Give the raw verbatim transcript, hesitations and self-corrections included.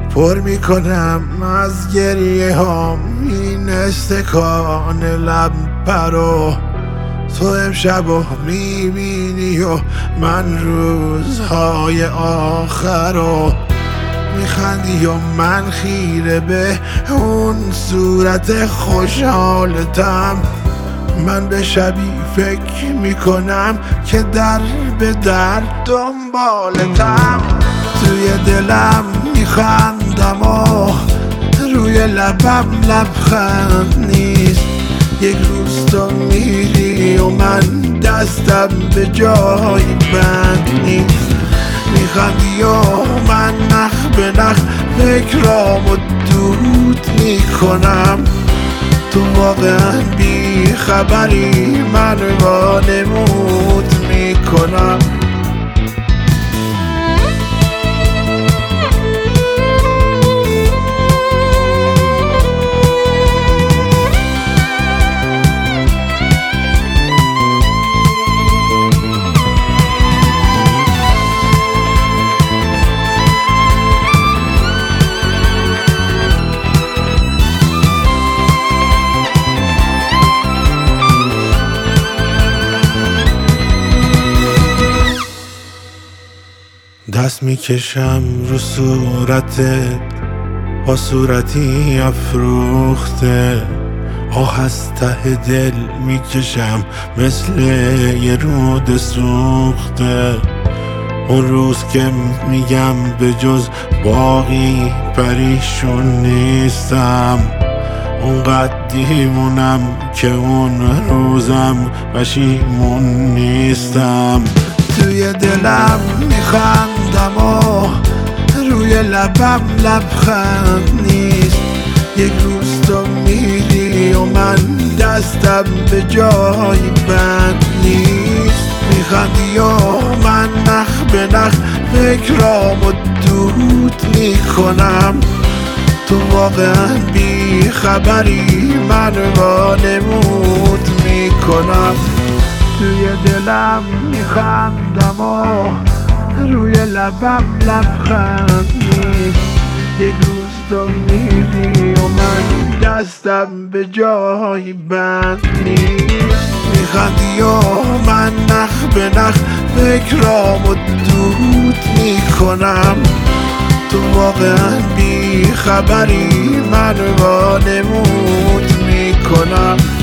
پر میکنم از گریه هام این استکان لب پرو. تو امشب رو میبینی و من روزهای آخر رو. میخندی و من خیره به اون صورت خوشحالتم. من به شبی فکر میکنم که در به در دنبالتم. توی دلم میخندم و روی لبم لبخند نیست. یک روز تو میری و من دستم به جای بند نیست. میخندی و من نخ به نخ فکرامو دود میکنم. تو واقعا بی خبری من وانمود میکنم. دست میکشم رو صورتت با صورتی افروخته. آه از ته دل میکشم مثل یه رود سوخته. اون روز که میگم به جز باقی پریشون نیستم. اونقدر دیوونم که اون روزم پشیمون نیستم. توی دلم میخندم و روی لبم لبخند نیست. یک روز تو میری و من دستم به جای بند نیست. میخندی و من نخ به نخ فکرامو دود میکنم. تو واقعا بی خبری من وانمود میکنم. توی دلم میخندم و روی لبم لبخند نیست. یک روز تو میری و من دستم به جای بند نیست. میخندی و من نخ به نخ فکرامو دود میکنم. تو واقعا بی خبری من وانمود میکنم.